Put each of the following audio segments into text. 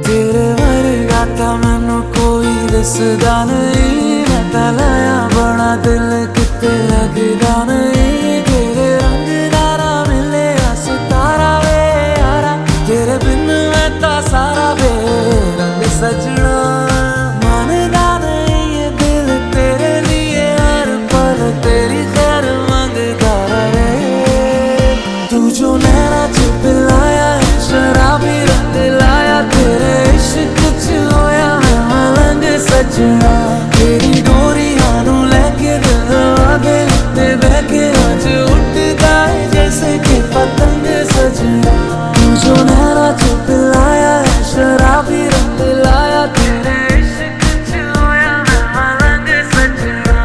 तेरे वर्गा ता मैनू कोई दिसदा नहीं, मैं ता लाया बड़ा दिल किते लगदा नहीं। तेरे रंग दारा मिले सितारा वे यारा, तेरे बिन मैं ता सारा वे रंग सजना। मानदा नहीं ये दिल तेरे लिए हर पल तेरी खैर मांगदा रहे। तू जो नैना च पिलाया है शराबी रंग लाया, तेरे इश्क च होया मैं मलंग सजना। तेरी डोरियां नू लेके दिल आगे ते बहके अज उठदा है जैसे कि पतंग सजना। तू जो नैना च पिलाया है शराबी रंग लाया, तेरे इश्क च होया मैं मलंग सजना।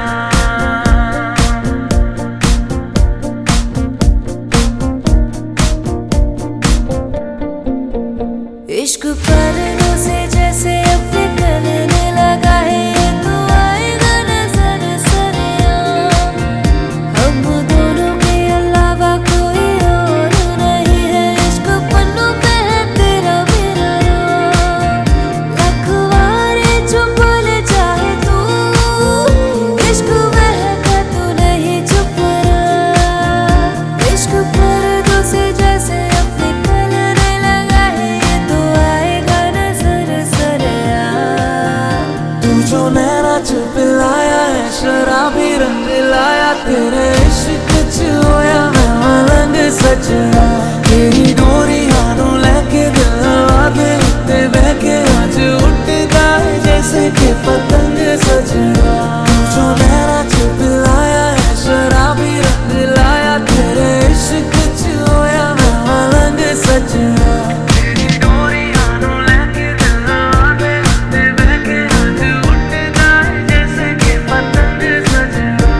इश्क पर्दों से जैसे अब निकलने लगा है, ये तो आएगा नजर सरिया। हम दोनों के अलावा कोई और नहीं है, इश्क पन्नों पे है तेरा मेरा नाम। लखवारे जो बोले चाहे तू, इश्क महका तू नहीं चुप रहा। इश्क पर्दों से जैसे अब निकलने लगा है, ये तो आएगा नजर सरिया। तू जो नैना च पिलाया है शराबी रंग लाया, तेरे इश्क च होया मैं मलंग सजना। तेरी डोरियां नू लेके दिल आगे ते बहके अज उठदा है जैसे कि पतंग सजना। तू जो नैना च पिलाया है शराबी रंग लाया, तेरे इश्क च होया मैं मलंग सजना। तेरी डोरियां नू लेके दिल आगे ते बहके अज उठदा है जैसे कि पतंग सजना।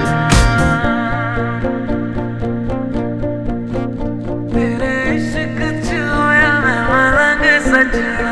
तेरे इश्क च होया मैं मलंग सजना।